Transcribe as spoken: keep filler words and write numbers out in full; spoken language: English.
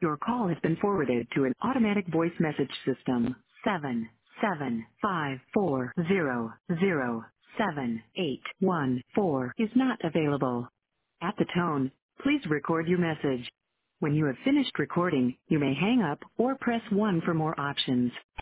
Your call has been forwarded to an automatic voice message system. Seven seven five four zero zero seven eight one four is not available. At the tone, please record your message. When you have finished recording, you may hang up or press one for more options.